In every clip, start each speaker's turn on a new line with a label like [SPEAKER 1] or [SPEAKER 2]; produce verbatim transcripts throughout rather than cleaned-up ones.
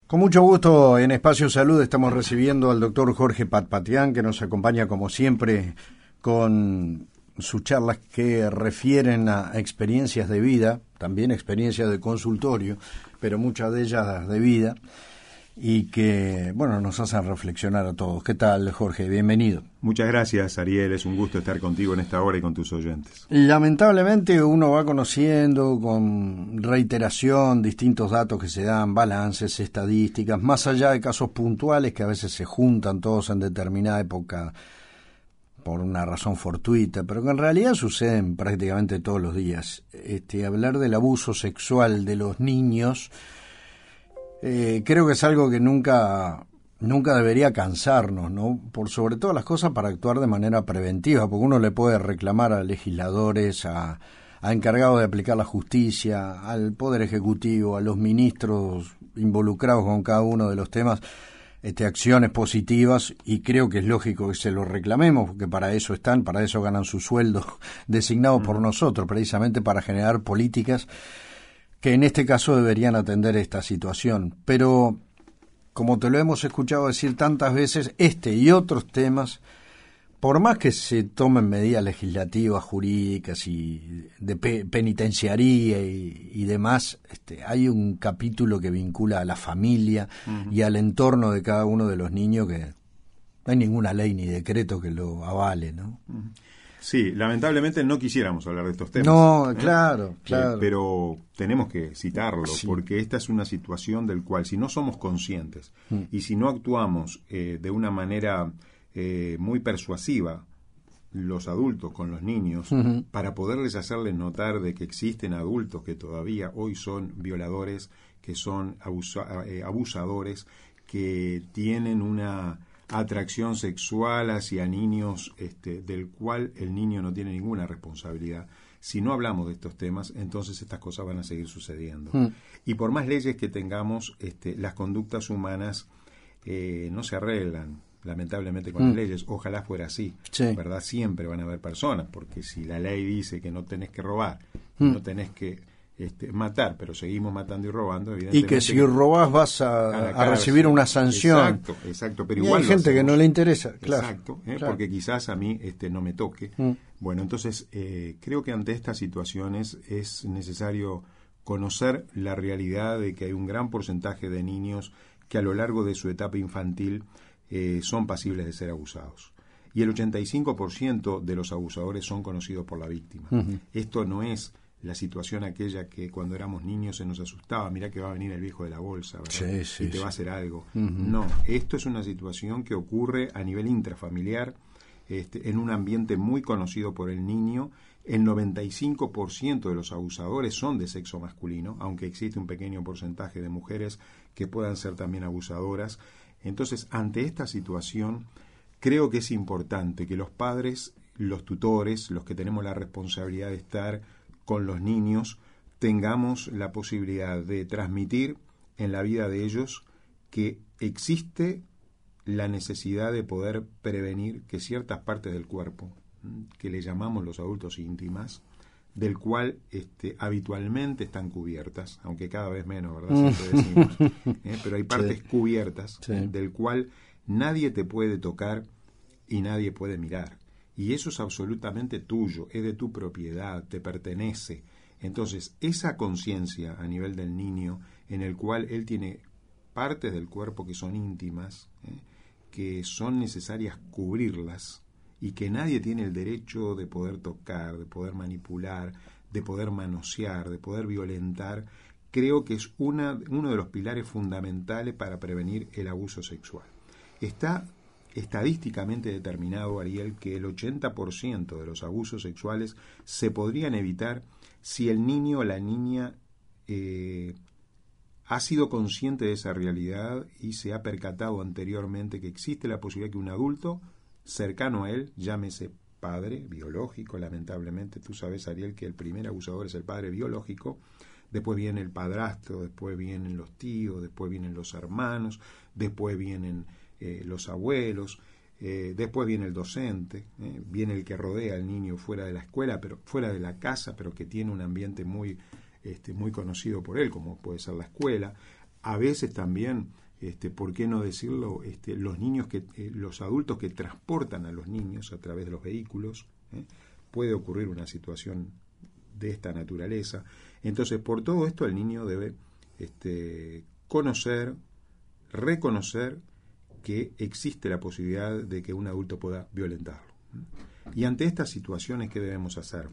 [SPEAKER 1] Con mucho gusto en Espacio Salud estamos recibiendo al doctor Jorge Patpatian, que nos acompaña como siempre con sus charlas que refieren a experiencias de vida, también experiencias de consultorio, pero muchas de ellas de vida, y que, bueno, nos hacen reflexionar a todos. ¿Qué tal, Jorge? Bienvenido.
[SPEAKER 2] Muchas gracias, Ariel. Es un gusto estar contigo en esta hora y con tus oyentes.
[SPEAKER 1] Lamentablemente uno va conociendo con reiteración distintos datos que se dan, balances, estadísticas, más allá de casos puntuales que a veces se juntan todos en determinada época por una razón fortuita, pero que en realidad suceden prácticamente todos los días. Este, hablar del abuso sexual de los niños eh, creo que es algo que nunca... nunca debería cansarnos, ¿no? Por sobre todas las cosas para actuar de manera preventiva, porque uno le puede reclamar a legisladores, a, a encargados de aplicar la justicia, al Poder Ejecutivo, a los ministros involucrados con cada uno de los temas, este, acciones positivas, y creo que es lógico que se lo reclamemos, porque para eso están, para eso ganan su sueldo designado por nosotros, precisamente para generar políticas que en este caso deberían atender esta situación. Pero como te lo hemos escuchado decir tantas veces, este y otros temas, por más que se tomen medidas legislativas, jurídicas y de pe- penitenciaría y, y demás, este, hay un capítulo que vincula a la familia uh-huh. y al entorno de cada uno de los niños que no hay ninguna ley ni decreto que lo avale, ¿no?
[SPEAKER 2] Uh-huh. Sí, lamentablemente no quisiéramos hablar de estos temas.
[SPEAKER 1] No,
[SPEAKER 2] ¿eh?
[SPEAKER 1] claro, claro.
[SPEAKER 2] Eh, pero tenemos que citarlo,
[SPEAKER 1] sí.
[SPEAKER 2] porque esta es una situación del cual, si no somos conscientes mm. y si no actuamos eh, de una manera eh, muy persuasiva, los adultos con los niños, uh-huh. para poderles hacerles notar de que existen adultos que todavía hoy son violadores, que son abusa- eh, abusadores, que tienen una atracción sexual hacia niños, este, del cual el niño no tiene ninguna responsabilidad. Si no hablamos de estos temas, entonces estas cosas van a seguir sucediendo. Mm. Y por más leyes que tengamos, este, las conductas humanas eh, no se arreglan, lamentablemente, con mm. las leyes. Ojalá fuera así, sí. ¿verdad? Siempre van a haber personas, porque si la ley dice que no tenés que robar, mm. no tenés que Este, matar, pero seguimos matando y robando, evidentemente.
[SPEAKER 1] Y que si robás vas a, a, a recibir una sanción.
[SPEAKER 2] Exacto, exacto. Pero
[SPEAKER 1] y
[SPEAKER 2] igual
[SPEAKER 1] hay gente que no le interesa, claro.
[SPEAKER 2] Exacto, ¿eh?
[SPEAKER 1] claro.
[SPEAKER 2] porque quizás a mí este, no me toque. Mm. Bueno, entonces eh, creo que ante estas situaciones es necesario conocer la realidad de que hay un gran porcentaje de niños que a lo largo de su etapa infantil eh, son pasibles de ser abusados. Y el ochenta y cinco por ciento de los abusadores son conocidos por la víctima. Uh-huh. Esto no es la situación aquella que cuando éramos niños se nos asustaba, mirá que va a venir el viejo de la bolsa, ¿verdad?
[SPEAKER 1] Sí, sí,
[SPEAKER 2] y te
[SPEAKER 1] sí.
[SPEAKER 2] va a hacer algo.
[SPEAKER 1] Uh-huh.
[SPEAKER 2] No, esto es una situación que ocurre a nivel intrafamiliar, este, en un ambiente muy conocido por el niño. El noventa y cinco por ciento de los abusadores son de sexo masculino, aunque existe un pequeño porcentaje de mujeres que puedan ser también abusadoras. Entonces, ante esta situación, creo que es importante que los padres, los tutores, los que tenemos la responsabilidad de estar con los niños, tengamos la posibilidad de transmitir en la vida de ellos que existe la necesidad de poder prevenir que ciertas partes del cuerpo, que le llamamos los adultos íntimas, del cual este, habitualmente están cubiertas, aunque cada vez menos, ¿verdad? Siempre decimos, ¿eh? pero hay partes sí. cubiertas, sí. del cual nadie te puede tocar y nadie puede mirar. Y eso es absolutamente tuyo, es de tu propiedad, te pertenece. Entonces, esa conciencia a nivel del niño, en el cual él tiene partes del cuerpo que son íntimas, ¿eh? que son necesarias cubrirlas, y que nadie tiene el derecho de poder tocar, de poder manipular, de poder manosear, de poder violentar, creo que es una, uno de los pilares fundamentales para prevenir el abuso sexual. Está estadísticamente determinado, Ariel, que el ochenta por ciento de los abusos sexuales se podrían evitar si el niño o la niña eh, ha sido consciente de esa realidad y se ha percatado anteriormente que existe la posibilidad que un adulto cercano a él, llámese padre biológico, lamentablemente, tú sabes, Ariel, que el primer abusador es el padre biológico, después viene el padrastro, después vienen los tíos, después vienen los hermanos, después vienen Eh, los abuelos, eh, después viene el docente, eh, viene el que rodea al niño fuera de la escuela, pero fuera de la casa, pero que tiene un ambiente muy, este, muy conocido por él, como puede ser la escuela. a veces también, este, ¿por qué no decirlo? Este, los niños que, eh, los adultos que transportan a los niños a través de los vehículos, ¿eh? puede ocurrir una situación de esta naturaleza. Entonces, por todo esto el niño debe este, conocer, reconocer que existe la posibilidad de que un adulto pueda violentarlo. Y ante estas situaciones, ¿qué debemos hacer?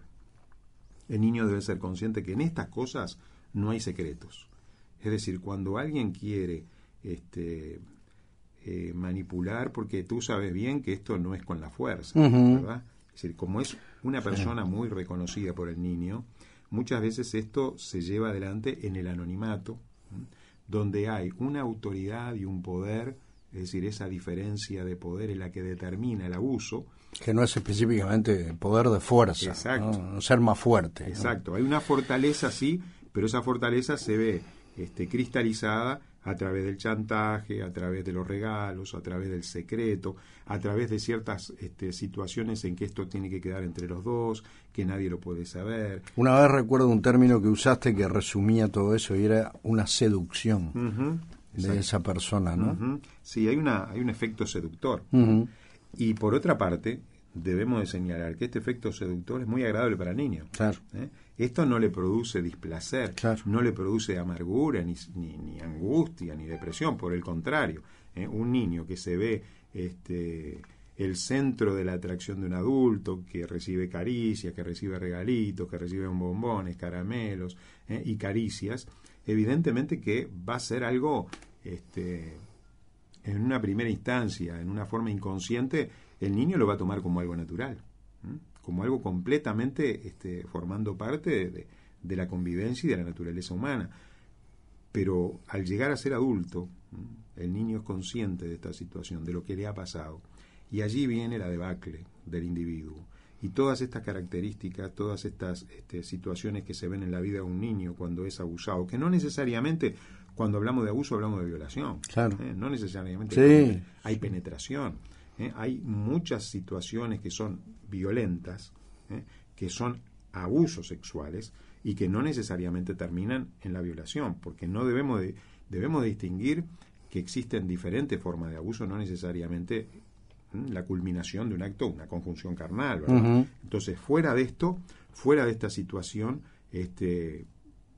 [SPEAKER 2] El niño debe ser consciente que en estas cosas no hay secretos. Es decir, cuando alguien quiere este, eh, manipular, porque tú sabes bien que esto no es con la fuerza, uh-huh. ¿verdad? Es decir, como es una persona sí. muy reconocida por el niño, muchas veces esto se lleva adelante en el anonimato, ¿sí? donde hay una autoridad y un poder, es decir, esa diferencia de poder es la que determina el abuso.
[SPEAKER 1] Que no es específicamente poder de fuerza, exacto. ¿no? Ser más fuerte.
[SPEAKER 2] Exacto,
[SPEAKER 1] ¿no?
[SPEAKER 2] Hay una fortaleza, sí, pero esa fortaleza se ve este, cristalizada a través del chantaje, a través de los regalos, a través del secreto, a través de ciertas este, situaciones en que esto tiene que quedar entre los dos, que nadie lo puede saber.
[SPEAKER 1] Una vez recuerdo un término que usaste que resumía todo eso y era una seducción uh-huh. de esa persona, ¿no?
[SPEAKER 2] Uh-huh. Sí, hay, una, hay un efecto seductor.
[SPEAKER 1] Uh-huh.
[SPEAKER 2] Y por otra parte, debemos de señalar que este efecto seductor es muy agradable para el niño.
[SPEAKER 1] Claro.
[SPEAKER 2] ¿Eh? Esto no le produce displacer,
[SPEAKER 1] claro.
[SPEAKER 2] no le produce amargura, ni, ni, ni angustia, ni depresión. Por el contrario, ¿eh? un niño que se ve este, el centro de la atracción de un adulto, que recibe caricias, que recibe regalitos, que recibe bombones, caramelos ¿eh? y caricias, evidentemente que va a ser algo, este, en una primera instancia, en una forma inconsciente, el niño lo va a tomar como algo natural, ¿eh? como algo completamente este, formando parte de, de, de la convivencia y de la naturaleza humana. Pero al llegar a ser adulto, ¿eh? el niño es consciente de esta situación, de lo que le ha pasado, y allí viene la debacle del individuo. Y todas estas características, todas estas este, situaciones que se ven en la vida de un niño cuando es abusado, que no necesariamente, cuando hablamos de abuso, hablamos de violación.
[SPEAKER 1] Claro.
[SPEAKER 2] ¿eh? No necesariamente
[SPEAKER 1] sí.
[SPEAKER 2] hay penetración. ¿eh? Hay muchas situaciones que son violentas, ¿eh? que son abusos sexuales y que no necesariamente terminan en la violación, porque no debemos de, debemos de distinguir que existen diferentes formas de abuso, no necesariamente ¿eh? la culminación de un acto, una conjunción carnal, ¿verdad? Uh-huh. Entonces, fuera de esto, fuera de esta situación, este,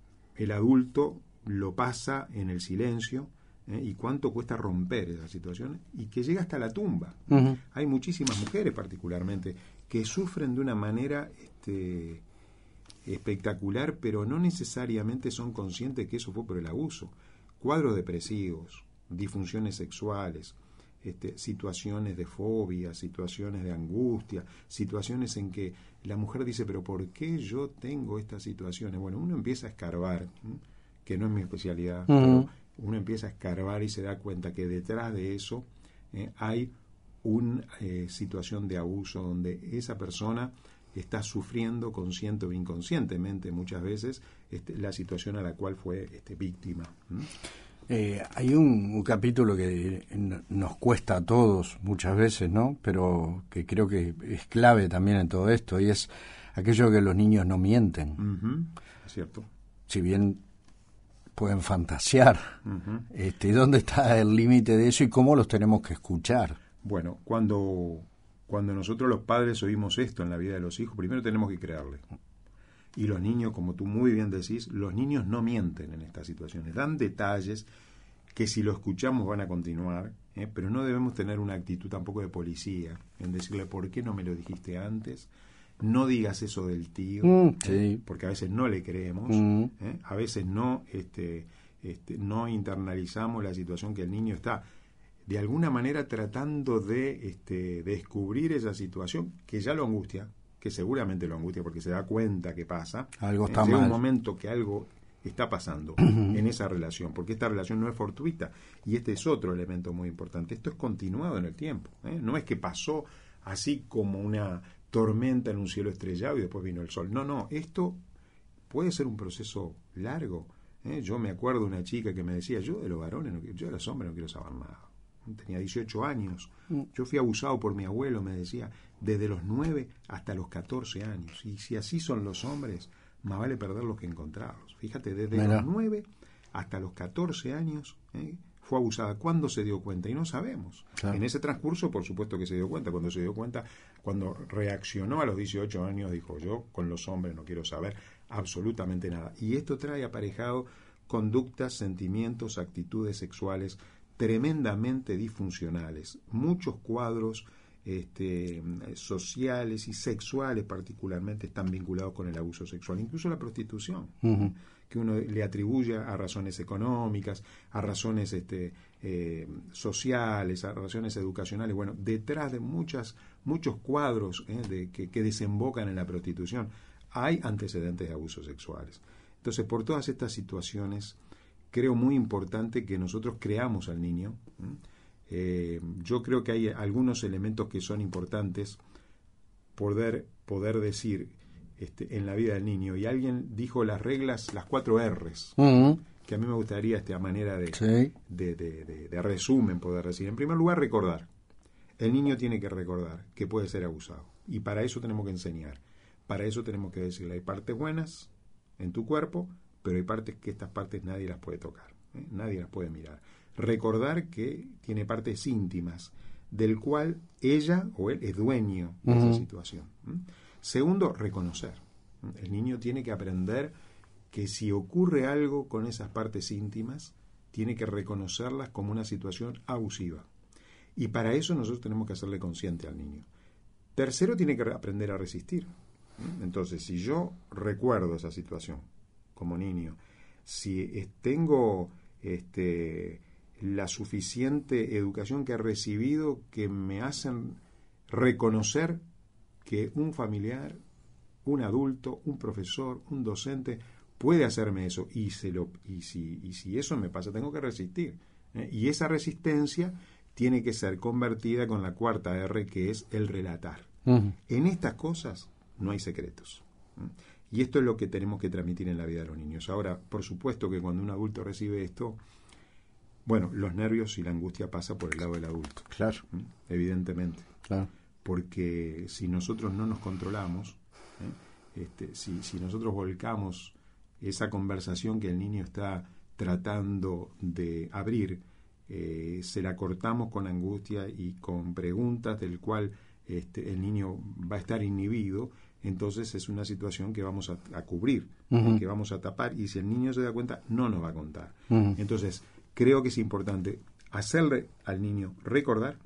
[SPEAKER 2] el adulto lo pasa en el silencio. ¿Eh? Y cuánto cuesta romper esa situación y que llega hasta la tumba. Uh-huh. Hay muchísimas mujeres particularmente que sufren de una manera este, espectacular, pero no necesariamente son conscientes que eso fue por el abuso. Cuadros depresivos, disfunciones sexuales, este, situaciones de fobia, situaciones de angustia, situaciones en que la mujer dice, pero ¿por qué yo tengo estas situaciones? Bueno, uno empieza a escarbar, ¿eh? que no es mi especialidad, uh-huh. pero uno empieza a escarbar y se da cuenta que detrás de eso eh, hay una eh, situación de abuso donde esa persona está sufriendo consciente o inconscientemente muchas veces este, la situación a la cual fue este, víctima. ¿Mm?
[SPEAKER 1] Eh, hay un, un capítulo que nos cuesta a todos muchas veces, ¿no? Pero que creo que es clave también en todo esto, y es aquello que los niños no mienten.
[SPEAKER 2] Uh-huh. Es cierto.
[SPEAKER 1] Si bien pueden fantasear.
[SPEAKER 2] Uh-huh.
[SPEAKER 1] Este, ¿dónde está el límite de eso y cómo los tenemos que escuchar?
[SPEAKER 2] Bueno, cuando, cuando nosotros los padres oímos esto en la vida de los hijos, primero tenemos que creerle. Y los niños, como tú muy bien decís, los niños no mienten en estas situaciones. Dan detalles que si lo escuchamos van a continuar, ¿eh? pero no debemos tener una actitud tampoco de policía, en decirle, ¿por qué no me lo dijiste antes? No digas eso del tío,
[SPEAKER 1] mm,
[SPEAKER 2] ¿eh?
[SPEAKER 1] sí.
[SPEAKER 2] porque a veces no le creemos,
[SPEAKER 1] mm.
[SPEAKER 2] ¿eh? a veces no, este, este, no internalizamos la situación que el niño está de alguna manera tratando de este, descubrir esa situación que ya lo angustia, que seguramente lo angustia porque se da cuenta que pasa.
[SPEAKER 1] Algo está
[SPEAKER 2] eh, llega
[SPEAKER 1] mal.
[SPEAKER 2] un momento que algo está pasando en esa relación, porque esta relación no es fortuita, y este es otro elemento muy importante. Esto es continuado en el tiempo, ¿eh? No es que pasó así como una tormenta en un cielo estrellado y después vino el sol. No, no, esto puede ser un proceso largo. ¿eh? Yo me acuerdo de una chica que me decía, yo de los varones, no, yo de los hombres no quiero saber nada. Tenía dieciocho años. Yo fui abusado por mi abuelo, me decía, desde los nueve hasta los catorce años. Y si así son los hombres, más vale perderlos que encontrarlos. Fíjate, desde
[SPEAKER 1] Mira.
[SPEAKER 2] los nueve hasta los catorce años, ¿eh? fue abusada. ¿Cuándo se dio cuenta? Y no sabemos. Claro. En ese transcurso, por supuesto que se dio cuenta. Cuando se dio cuenta, cuando reaccionó a los dieciocho años, dijo, yo con los hombres no quiero saber absolutamente nada. Y esto trae aparejado conductas, sentimientos, actitudes sexuales tremendamente disfuncionales. Muchos cuadros este, sociales y sexuales particularmente están vinculados con el abuso sexual, incluso la prostitución, uh-huh. que uno le atribuye a razones económicas, a razones este, eh, sociales, a razones educacionales. Bueno, detrás de muchas muchos cuadros eh, de, que, que desembocan en la prostitución hay antecedentes de abusos sexuales. Entonces, por todas estas situaciones, creo muy importante que nosotros creamos al niño. Eh, yo creo que hay algunos elementos que son importantes poder, poder decir este, en la vida del niño. Y alguien dijo las reglas, las cuatro R's, uh-huh. que a mí me gustaría esta manera de, sí. de, de, de, de resumen poder decir. En primer lugar, recordar. El niño tiene que recordar que puede ser abusado. Y para eso tenemos que enseñar. Para eso tenemos que decirle, hay partes buenas en tu cuerpo, pero hay partes que estas partes nadie las puede tocar, ¿eh? Nadie las puede mirar. Recordar que tiene partes íntimas, del cual ella o él es dueño de uh-huh. esa situación. ¿eh? Segundo, reconocer. El niño tiene que aprender que si ocurre algo con esas partes íntimas, tiene que reconocerlas como una situación abusiva. Y para eso nosotros tenemos que hacerle consciente al niño. Tercero, tiene que aprender a resistir. ¿eh? Entonces, si yo recuerdo esa situación como niño, si tengo este, la suficiente educación que he recibido que me hacen reconocer que un familiar, un adulto, un profesor, un docente puede hacerme eso, y, se lo, y, si, y si eso me pasa, tengo que resistir. ¿eh? Y esa resistencia tiene que ser convertida con la cuarta R, que es el relatar. Uh-huh. En estas cosas no hay secretos. ¿eh? Y esto es lo que tenemos que transmitir en la vida de los niños. Ahora, por supuesto que cuando un adulto recibe esto, bueno, los nervios y la angustia pasa por el lado del adulto.
[SPEAKER 1] Claro.
[SPEAKER 2] ¿eh? Evidentemente.
[SPEAKER 1] Claro.
[SPEAKER 2] Porque si nosotros no nos controlamos, ¿eh? este, si, si nosotros volcamos esa conversación que el niño está tratando de abrir, eh, se la cortamos con angustia y con preguntas del cual este, el niño va a estar inhibido, entonces es una situación que vamos a, a cubrir, uh-huh. que vamos a tapar, y si el niño se da cuenta, no nos va a contar. Uh-huh. Entonces, creo que es importante hacerle al niño recordar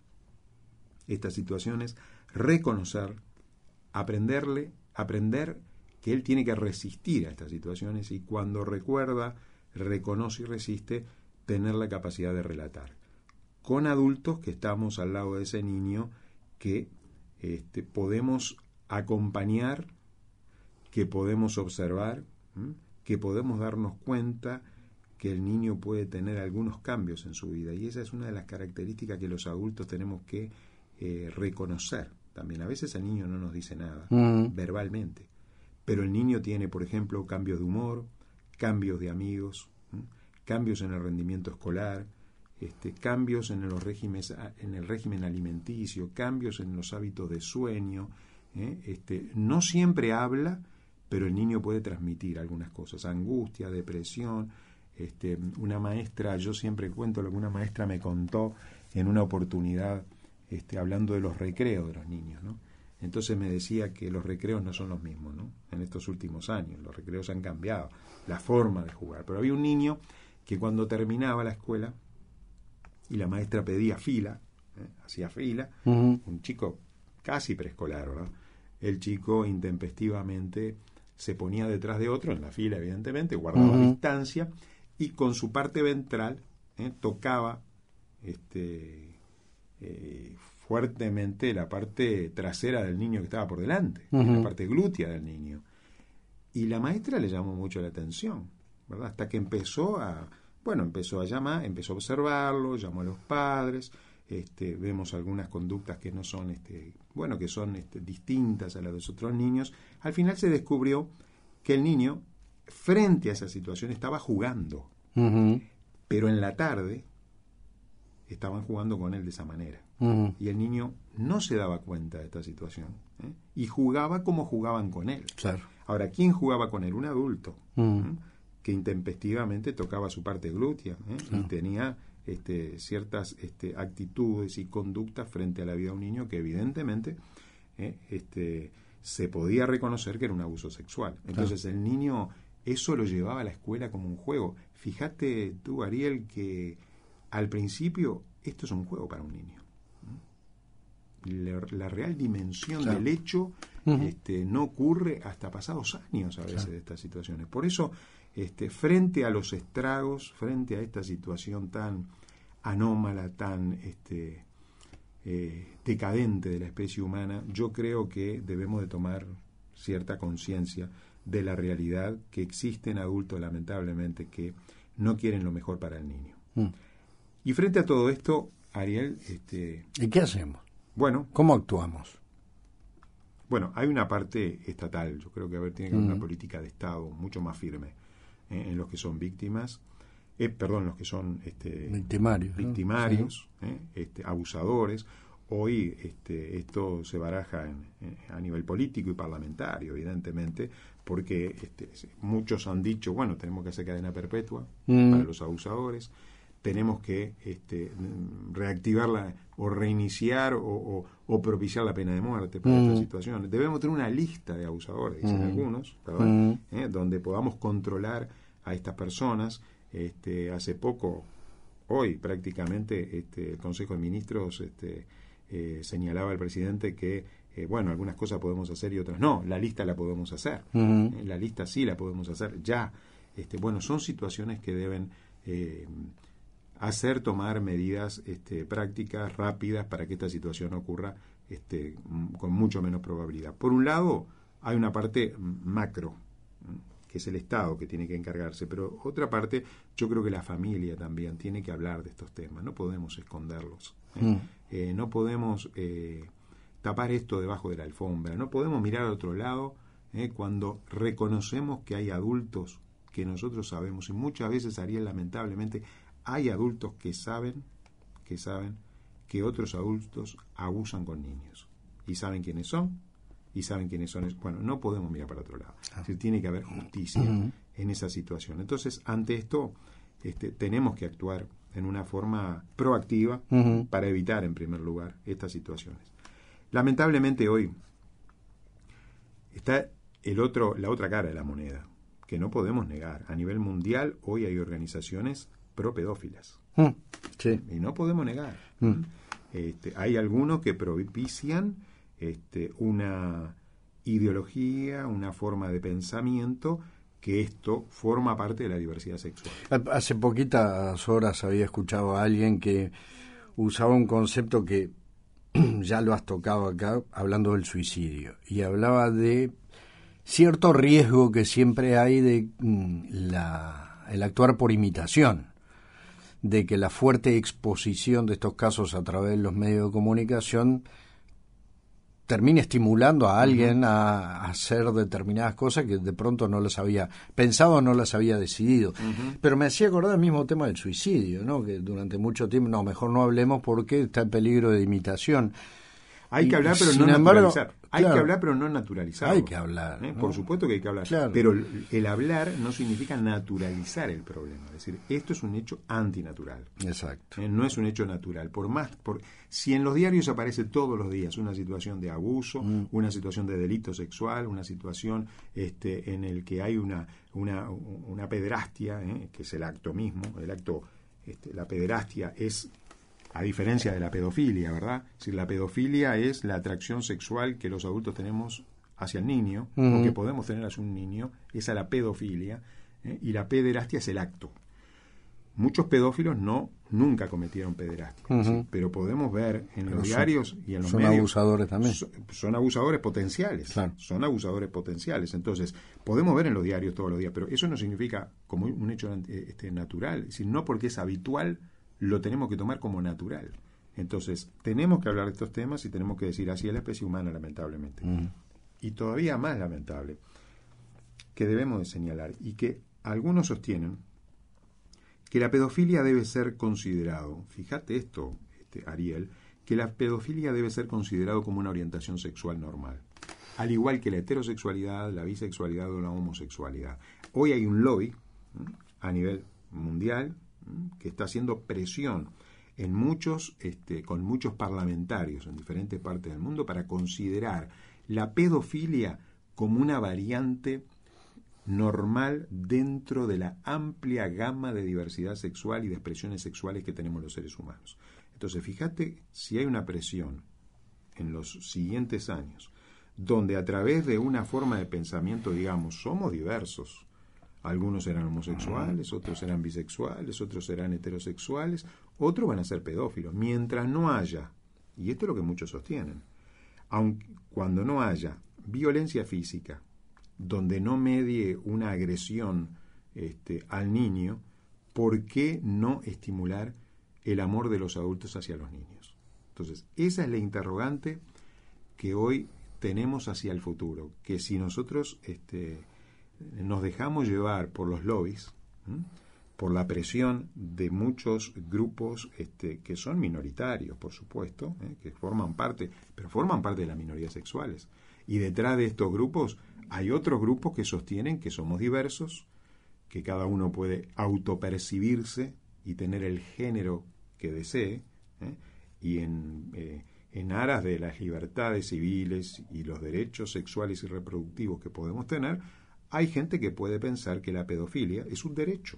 [SPEAKER 2] estas situaciones, reconocer, aprenderle, aprender que él tiene que resistir a estas situaciones, y cuando recuerda, reconoce y resiste, tener la capacidad de relatar. Con adultos que estamos al lado de ese niño, que este, podemos acompañar, que podemos observar, ¿m? que podemos darnos cuenta que el niño puede tener algunos cambios en su vida, y esa es una de las características que los adultos tenemos que eh, reconocer también. A veces el niño no nos dice nada uh-huh. verbalmente, pero el niño tiene, por ejemplo, cambios de humor, cambios de amigos, ¿m? cambios en el rendimiento escolar, este, cambios en los regímenes, en el régimen alimenticio, cambios en los hábitos de sueño. ¿eh? Este, no siempre habla, pero el niño puede transmitir algunas cosas, angustia, depresión. Este, una maestra, yo siempre cuento lo que una maestra me contó en una oportunidad, este, hablando de los recreos de los niños, ¿no? Entonces me decía que los recreos no son los mismos, ¿no? En estos últimos años los recreos han cambiado, la forma de jugar. Pero había un niño que cuando terminaba la escuela y la maestra pedía fila, ¿eh? hacía fila, uh-huh. un chico casi preescolar, ¿verdad? El chico intempestivamente se ponía detrás de otro en la fila, evidentemente, guardaba uh-huh. distancia, y con su parte ventral ¿eh? tocaba este, eh, fuertemente la parte trasera del niño que estaba por delante, uh-huh. la parte glútea del niño. Y la maestra le llamó mucho la atención, ¿verdad? Hasta que empezó a, bueno, empezó a llamar, empezó a observarlo, llamó a los padres, este, vemos algunas conductas que no son, este, bueno, que son este, distintas a las de los otros niños. Al final se descubrió que el niño, frente a esa situación, estaba jugando, uh-huh. pero en la tarde estaban jugando con él de esa manera. Uh-huh. Y el niño no se daba cuenta de esta situación, ¿eh? y jugaba como jugaban con él.
[SPEAKER 1] Claro.
[SPEAKER 2] Ahora, ¿quién jugaba con él? Un adulto. Uh-huh. ¿eh? que intempestivamente tocaba su parte glútea, ¿eh?
[SPEAKER 1] Sí.
[SPEAKER 2] Y tenía este, ciertas este, actitudes y conductas frente a la vida de un niño que evidentemente ¿eh? este, se podía reconocer que era un abuso sexual. Entonces el niño eso lo llevaba a la escuela como un juego. Fíjate tú, Ariel, que al principio esto es un juego para un niño. La, la real dimensión
[SPEAKER 1] claro.
[SPEAKER 2] del hecho uh-huh. este, no ocurre hasta pasados años a veces claro. de estas situaciones. Por eso, este, frente a los estragos, frente a esta situación tan anómala, tan este, eh, decadente de la especie humana, yo creo que debemos de tomar cierta conciencia de la realidad que existen adultos, lamentablemente, que no quieren lo mejor para el niño. Uh. Y frente a todo esto, Ariel... Este,
[SPEAKER 1] ¿Y qué hacemos?
[SPEAKER 2] Bueno,
[SPEAKER 1] ¿cómo actuamos?
[SPEAKER 2] Bueno, hay una parte estatal, yo creo que a ver, tiene que haber uh-huh. una política de Estado mucho más firme eh, en los que son víctimas, eh, perdón, los que son este,
[SPEAKER 1] victimarios,
[SPEAKER 2] victimarios
[SPEAKER 1] ¿no? Sí.
[SPEAKER 2] eh, este, abusadores. Hoy este, esto se baraja en, en, a nivel político y parlamentario, evidentemente, porque este, muchos han dicho, bueno, tenemos que hacer cadena perpetua uh-huh. para los abusadores, tenemos que este, reactivarla o reiniciar o, o, o propiciar la pena de muerte para mm. estas situaciones. Debemos tener una lista de abusadores, dicen mm. algunos, ¿verdad? Mm. ¿Eh? Donde podamos controlar a estas personas. Este, hace poco, hoy prácticamente, este, el Consejo de Ministros este, eh, señalaba al presidente que, eh, bueno, algunas cosas podemos hacer y otras no. La lista la podemos hacer. Mm. ¿Eh? La lista sí la podemos hacer ya. Este, bueno, son situaciones que deben... Eh, hacer tomar medidas este, prácticas, rápidas, para que esta situación ocurra este, con mucho menos probabilidad. Por un lado, hay una parte macro, que es el Estado que tiene que encargarse, pero otra parte, yo creo que la familia también tiene que hablar de estos temas, no podemos esconderlos, ¿eh? Mm. Eh, no podemos eh, tapar esto debajo de la alfombra, no podemos mirar a otro lado ¿eh? cuando reconocemos que hay adultos que nosotros sabemos, y muchas veces, Ariel, lamentablemente, hay adultos que saben, que saben que otros adultos abusan con niños. Y saben quiénes son, y saben quiénes son. Bueno, no podemos mirar para otro lado. Es decir, tiene que haber justicia uh-huh. en esa situación. Entonces, ante esto, este, tenemos que actuar en una forma proactiva uh-huh. para evitar, en primer lugar, estas situaciones. Lamentablemente hoy está el otro, la otra cara de la moneda, que no podemos negar. A nivel mundial, hoy hay organizaciones pro-pedófilas. Mm, sí. Y no podemos negar. Mm. Este, hay algunos que propician este, una ideología, una forma de pensamiento, que esto forma parte de la diversidad sexual.
[SPEAKER 1] Hace poquitas horas había escuchado a alguien que usaba un concepto que ya lo has tocado acá, hablando del suicidio, y hablaba de cierto riesgo que siempre hay de mm, la, el actuar por imitación, de que la fuerte exposición de estos casos a través de los medios de comunicación termine estimulando a alguien uh-huh. a, a hacer determinadas cosas que de pronto no las había pensado o no las había decidido. Uh-huh. Pero me hacía acordar el mismo tema del suicidio, ¿no? Que durante mucho tiempo, no, mejor no hablemos porque está en peligro de imitación.
[SPEAKER 2] Hay
[SPEAKER 1] y,
[SPEAKER 2] que hablar, pero no
[SPEAKER 1] embargo,
[SPEAKER 2] naturalizar. Hay
[SPEAKER 1] claro,
[SPEAKER 2] que hablar, pero no naturalizar.
[SPEAKER 1] Hay que hablar.
[SPEAKER 2] ¿Eh?
[SPEAKER 1] ¿no?
[SPEAKER 2] Por supuesto que hay que hablar.
[SPEAKER 1] Claro.
[SPEAKER 2] Pero el, el hablar no significa naturalizar el problema. Es decir, esto es un hecho antinatural.
[SPEAKER 1] Exacto.
[SPEAKER 2] ¿Eh? No es un hecho natural. Por más, por, si en los diarios aparece todos los días una situación de abuso, mm. una situación de delito sexual, una situación este, en el que hay una, una, una pederastia, ¿eh? que es el acto mismo, el acto, este, la pederastia es... A diferencia de la pedofilia, ¿verdad? Es decir, la pedofilia es la atracción sexual que los adultos tenemos hacia el niño, uh-huh. o que podemos tener hacia un niño, esa es la pedofilia, ¿eh? Y la pederastia es el acto. Muchos pedófilos no, nunca cometieron pederastia, uh-huh. ¿sí? Pero podemos ver en pero los son, diarios y en los
[SPEAKER 1] son
[SPEAKER 2] medios...
[SPEAKER 1] Son abusadores también.
[SPEAKER 2] Son, son abusadores potenciales, claro. Son abusadores potenciales. Entonces, podemos ver en los diarios todos los días, pero eso no significa como un hecho este, natural, es decir, no porque es habitual... lo tenemos que tomar como natural. Entonces, tenemos que hablar de estos temas y tenemos que decir, así es la especie humana, lamentablemente. Uh-huh. Y todavía más lamentable, que debemos de señalar, y que algunos sostienen, que la pedofilia debe ser considerado, fíjate esto, este, Ariel, que la pedofilia debe ser considerado como una orientación sexual normal, al igual que la heterosexualidad, la bisexualidad o la homosexualidad. Hoy hay un lobby a nivel mundial, que está haciendo presión en muchos, este, con muchos parlamentarios en diferentes partes del mundo para considerar la pedofilia como una variante normal dentro de la amplia gama de diversidad sexual y de expresiones sexuales que tenemos los seres humanos. Entonces, fíjate si hay una presión en los siguientes años, donde a través de una forma de pensamiento, digamos, somos diversos. Algunos serán homosexuales, otros serán bisexuales, otros serán heterosexuales, otros van a ser pedófilos. Mientras no haya, y esto es lo que muchos sostienen, aunque cuando no haya violencia física, donde no medie una agresión este, al niño, ¿por qué no estimular el amor de los adultos hacia los niños? Entonces, esa es la interrogante que hoy tenemos hacia el futuro, que si nosotros este, nos dejamos llevar por los lobbies, ¿m? por la presión de muchos grupos este, que son minoritarios, por supuesto, ¿eh? que forman parte, pero forman parte de las minorías sexuales. Y detrás de estos grupos hay otros grupos que sostienen que somos diversos, que cada uno puede autopercibirse y tener el género que desee, ¿eh? y en, eh, en aras de las libertades civiles y los derechos sexuales y reproductivos que podemos tener, hay gente que puede pensar que la pedofilia es un derecho.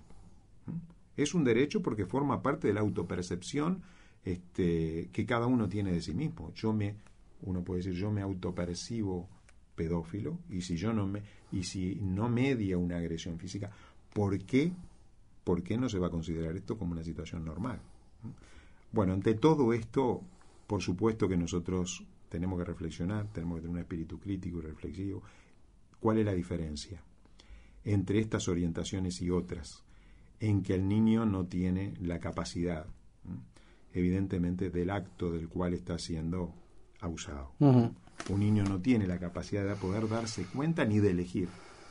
[SPEAKER 2] Es un derecho porque forma parte de la autopercepción este, que cada uno tiene de sí mismo. Yo me, uno puede decir, yo me autopercibo pedófilo, y si yo no me, y si no media una agresión física, ¿por qué, por qué no se va a considerar esto como una situación normal? Bueno, ante todo esto, por supuesto que nosotros tenemos que reflexionar, tenemos que tener un espíritu crítico y reflexivo. ¿Cuál es la diferencia entre estas orientaciones y otras? En que el niño no tiene la capacidad, evidentemente, del acto del cual está siendo abusado. Uh-huh. Un niño no tiene la capacidad de poder darse cuenta ni de elegir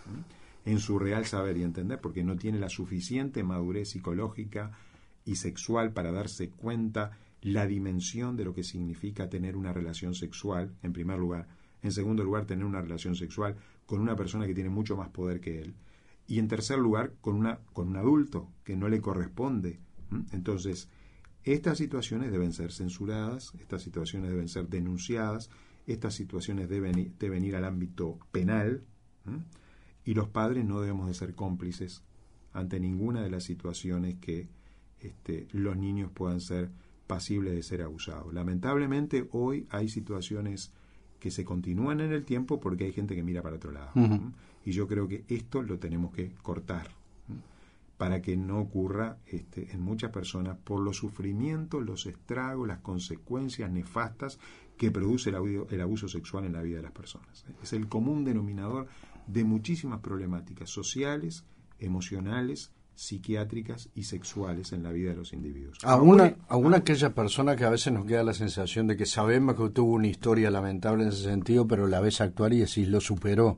[SPEAKER 2] en su real saber y entender, porque no tiene la suficiente madurez psicológica y sexual para darse cuenta la dimensión de lo que significa tener una relación sexual, en primer lugar. En segundo lugar, tener una relación sexual con una persona que tiene mucho más poder que él. Y en tercer lugar, con, una, con un adulto que no le corresponde. Entonces, estas situaciones deben ser censuradas, estas situaciones deben ser denunciadas, estas situaciones deben, deben ir al ámbito penal, ¿m? y los padres no debemos de ser cómplices ante ninguna de las situaciones que este, los niños puedan ser pasibles de ser abusados. Lamentablemente, hoy hay situaciones que se continúan en el tiempo porque hay gente que mira para otro lado. Uh-huh. Y yo creo que esto lo tenemos que cortar, ¿sí? para que no ocurra este, en muchas personas por los sufrimientos, los estragos, las consecuencias nefastas que produce el abuso, el abuso sexual en la vida de las personas. Es el común denominador de muchísimas problemáticas sociales, emocionales, psiquiátricas y sexuales en la vida de los individuos.
[SPEAKER 1] Aún, aún aquella persona que a veces nos queda la sensación de que sabemos que tuvo una historia lamentable en ese sentido, pero la ves actuar y decís, lo superó.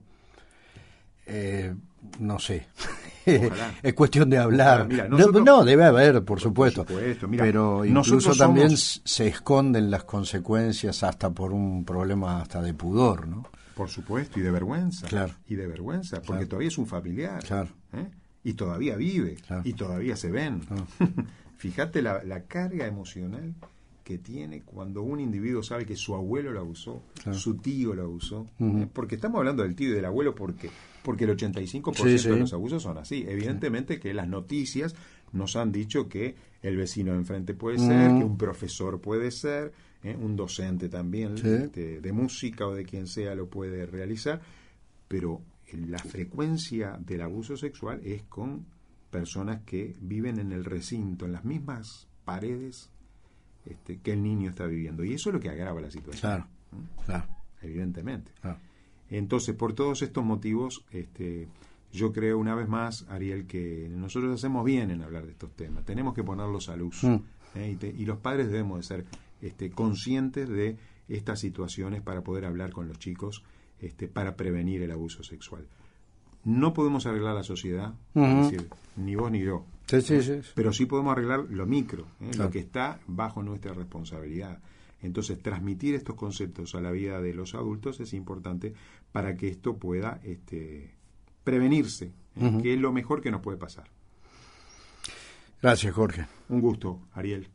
[SPEAKER 1] Eh, no sé. Es cuestión de hablar. Mira, nosotros, no, no, debe haber, por, por supuesto. supuesto. Mira, pero incluso también somos... se esconden las consecuencias hasta por un problema hasta de pudor, ¿no?
[SPEAKER 2] Por supuesto, y de vergüenza.
[SPEAKER 1] Claro.
[SPEAKER 2] Y de vergüenza, porque claro. todavía es un familiar.
[SPEAKER 1] Claro.
[SPEAKER 2] ¿eh? Y todavía vive, claro. y todavía se ven. Claro. Fíjate la, la carga emocional que tiene cuando un individuo sabe que su abuelo lo abusó, claro. su tío lo abusó. Uh-huh. ¿eh? Porque estamos hablando del tío y del abuelo porque, porque el ochenta y cinco por ciento sí, sí. de los abusos son así. Evidentemente sí. que las noticias nos han dicho que el vecino de enfrente puede uh-huh. ser, que un profesor puede ser, ¿eh? un docente también sí. de, de música o de quien sea lo puede realizar, pero la frecuencia del abuso sexual es con personas que viven en el recinto, en las mismas paredes este, que el niño está viviendo. Y eso es lo que agrava la situación.
[SPEAKER 1] Claro,
[SPEAKER 2] ¿Mm?
[SPEAKER 1] claro.
[SPEAKER 2] Evidentemente.
[SPEAKER 1] Claro.
[SPEAKER 2] Entonces, por todos estos motivos, este, yo creo una vez más, Ariel, que nosotros hacemos bien en hablar de estos temas. Tenemos que ponerlos a luz. Mm. ¿eh? y, te, y los padres debemos de ser este, conscientes de estas situaciones para poder hablar con los chicos Este, para prevenir el abuso sexual. No podemos arreglar la sociedad, uh-huh. es decir, ni vos ni yo,
[SPEAKER 1] sí, sí, sí.
[SPEAKER 2] pero sí podemos arreglar lo micro, ¿eh? claro. lo que está bajo nuestra responsabilidad. Entonces, transmitir estos conceptos a la vida de los adultos es importante para que esto pueda este, prevenirse,
[SPEAKER 1] Uh-huh.
[SPEAKER 2] que es lo mejor que nos puede pasar.
[SPEAKER 1] Gracias, Jorge.
[SPEAKER 2] Un gusto, Ariel.